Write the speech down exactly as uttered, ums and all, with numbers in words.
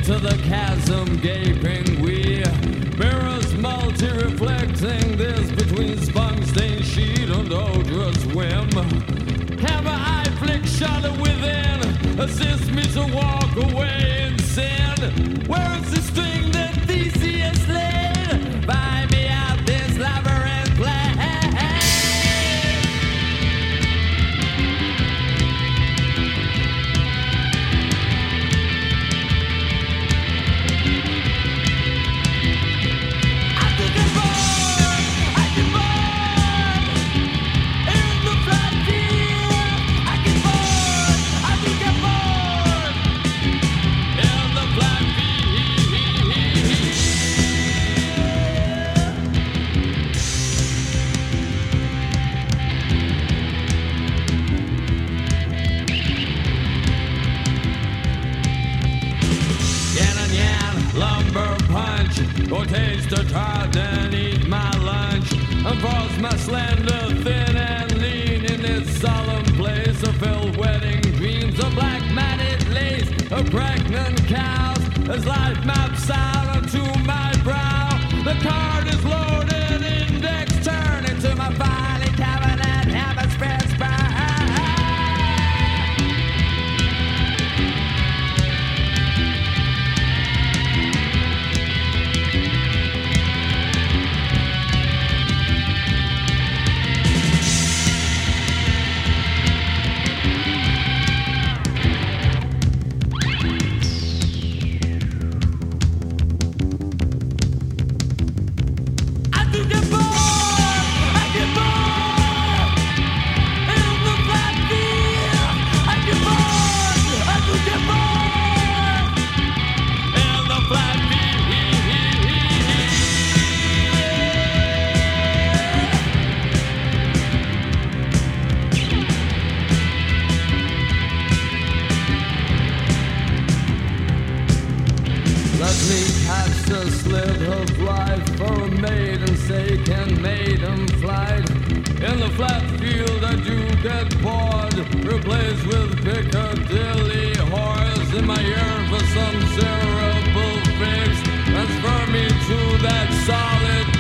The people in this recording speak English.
into the chasm gaping we mirrors multi-reflecting this between spunk-stained sheet and odorous whim. Have an eye flick shudder within, assist me to walk away in sin. Where is the string that Theseus laid? Find me out this labyrinth place. Or taste a tart and eat my lunch, and force my slender, thin and lean in this solemn place of filled wedding dreams of black matted lace of pregnant cows as life maps out onto my brow. The card is loaded, index turning to my filing cabinet, have a spread spread. A slit of life for a maiden's sake and maiden flight. In the flat field I do get bored, replaced with Piccadilly horse. In my yearn for some cerebral fix, transfer me to that solid